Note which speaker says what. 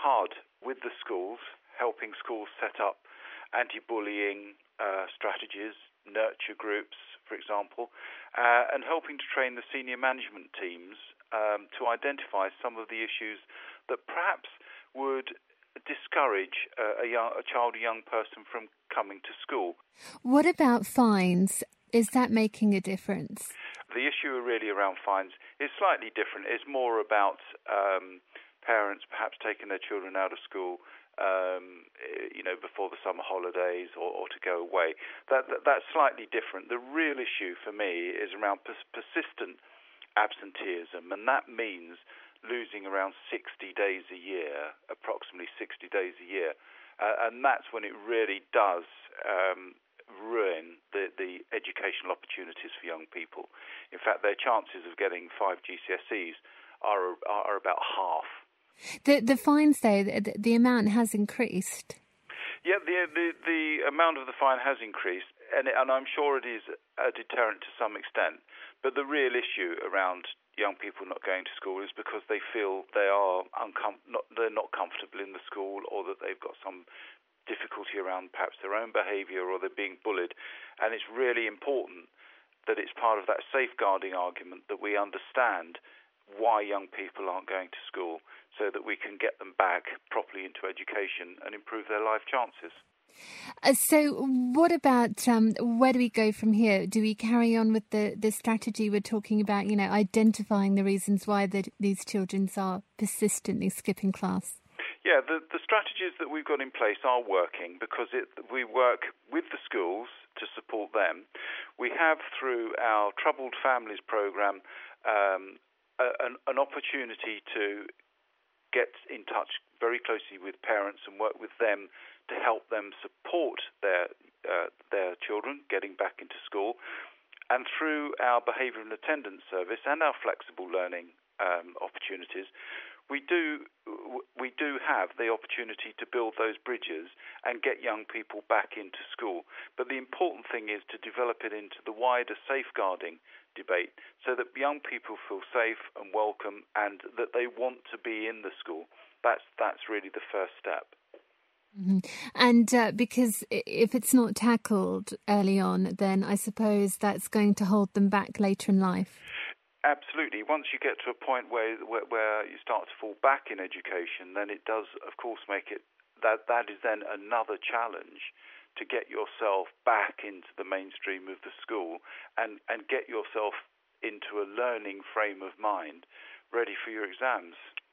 Speaker 1: hard with the schools, helping schools set up anti-bullying strategies, nurture groups, for example, and helping to train the senior management teams to identify some of the issues that perhaps would discourage a young person from coming to school.
Speaker 2: What about fines? Is that making a difference?
Speaker 1: The issue really around fines is slightly different. It's more about parents perhaps taking their children out of school before the summer holidays or to go away. That's slightly different. The real issue for me is around persistent absenteeism, and that means losing around 60 days a year, approximately 60 days a year. And that's when it really does ruin the educational opportunities for young people. In fact, their chances of getting 5 GCSEs are about half.
Speaker 2: The fines, though, the amount has increased.
Speaker 1: Yeah, the amount of the fine has increased, and I'm sure it is a deterrent to some extent. But the real issue around young people not going to school is because they feel they're not comfortable in the school, or that they've got some difficulty around perhaps their own behaviour, or they're being bullied. And it's really important that it's part of that safeguarding argument that we understand why young people aren't going to school, so that we can get them back properly into education and improve their life chances.
Speaker 2: So what about where do we go from here? Do we carry on with the strategy we're talking about, identifying the reasons why these children are persistently skipping class?
Speaker 1: Yeah, the strategies that we've got in place are working because we work with the schools to support them. We have, through our Troubled Families programme, an opportunity to get in touch very closely with parents and work with them to help them support their children getting back into school. And through our behaviour and attendance service and our flexible learning opportunities, we do have the opportunity to build those bridges and get young people back into school. But the important thing is to develop it into the wider safeguarding debate, so that young people feel safe and welcome, and that they want to be in the school. That's really the first step.
Speaker 2: Mm-hmm. And because if it's not tackled early on, then I suppose that's going to hold them back later in life.
Speaker 1: Absolutely. Once you get to a point where you start to fall back in education, then it does, of course, make it that is then another challenge to get yourself back into the mainstream of the school and get yourself into a learning frame of mind, ready for your exams.